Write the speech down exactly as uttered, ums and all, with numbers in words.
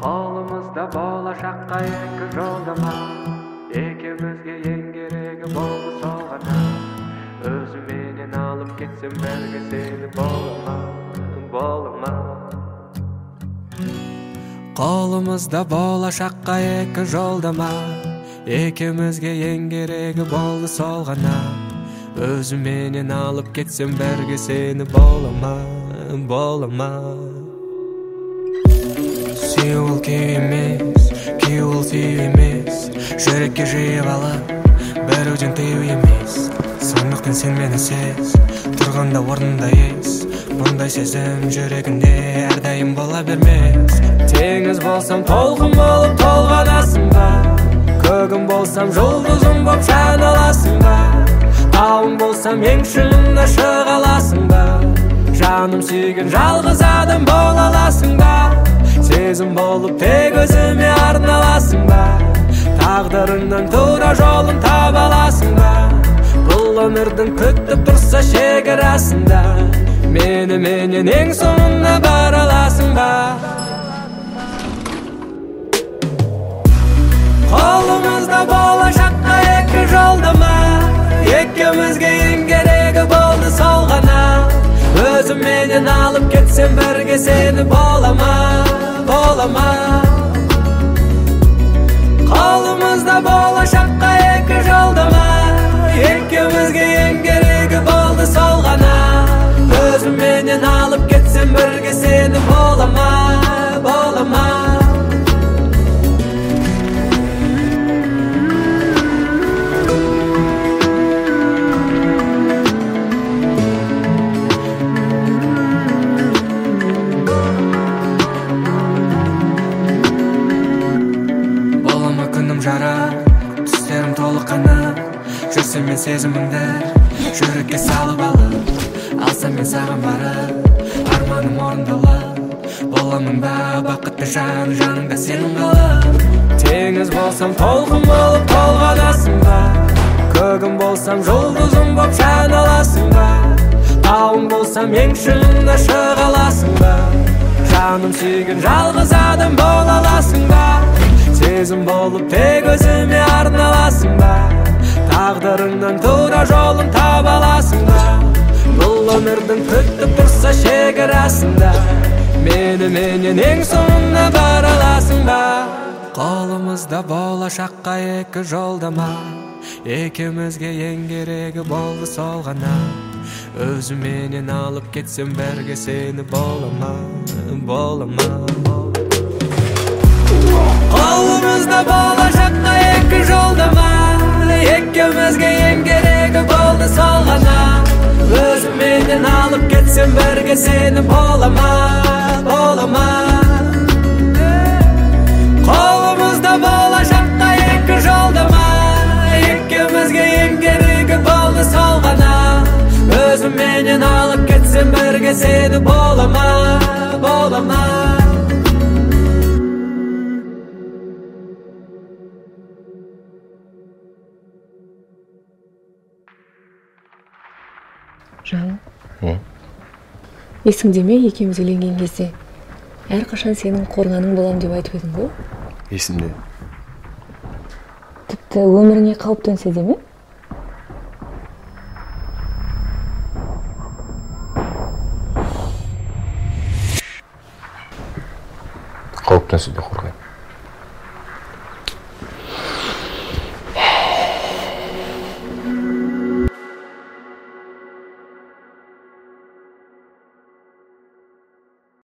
Kolumuzda bolashaqqa eski yo'ldama, ikimizga eng keragi bo'ldi sog'ana. O'zi meni olib ketsam berga seni bo'lama, bo'lama. Kolumuzda bolashaqqa eski yo'ldama, ikimizga eng keragi bo'ldi sog'ana. O'zi meni olib ketsam berga seni bo'lama, bo'lama. Сеул кемес, кеул тиемес, жүрекке жиып алып, бәруден тыю емес. Сондықтан сен мені сез, тұрғанда орнында ес. Бұндай сезім жүрегінде әрдайым бола бермес. Теңіз болсам толқын болып толғанасың ба? Көгім болсам жұлдызым боп жаналасың ба? Тауым болсам ең шыңында шыға аласың ба? Жаным сүйген жалғыз адам бола аласың ба? Сезім болып тек өзіме арналасың ба? Тағдырыңнан тура жолын таба аласың ба? Бұл өмірдің күтіп тұрса шекарасында, мені менен ең соңына бара аласың ба? Қолымызда болашаққа екі жолдама, екеумізге ең керегі болды сол ғана. Өзім менен алып кетсем бірге сені болама, болама. Қолымызда болашаққа екі жолдама, екеумізге ең керегі болды сол ғана. Өзім менен алып кетсем бірге сені болама, болама. Түстерім толық қанып, жүрсем мен сезіміңді жүрекке салып алып, алсам мен саған барып, арманым орындалып, боламын ба бақытты жан, жаныңда сенің қалып. Теңіз болсам толқын болып толғанасың ба? Көгім болсам жұлдызым боп жаналасың ба? Тауым болсам ең шыңында шыға аласың ба? Жаным сүйген жалғыз адам бола аласың ба? Сезім болып тек өзіме арналасың ба? Тағдырыңнан тура жолын таба аласың ба? Бұл өмірдің күтіп тұрса шекарасында, мені менен ең соңына бара аласың ба? Қолымызда болашаққа екі жолдама, екеумізге ең керегі болды сол ғана. Өзім менен алып кетсем бірге сені болама, болама. Қолымызда болашаққа екі жолдама, екеумізге ең керегі болды сол ғана. Өзім менен алып кетсем бірге сені болама, болама. Қолымызда болашаққа екі жолдама, екеумізге ең керегі болды сол ғана. Өзім менен алып кетсем бірге сені болама, болама. Жан, есіңде ме екеуміз үйленген кезде әрқашан сенің қорғаның болам деп айтып едің ғой? Есімде. Тіпті өміріңе қауіп төнсе де ме? Қауіп төнсе де қорғаймын.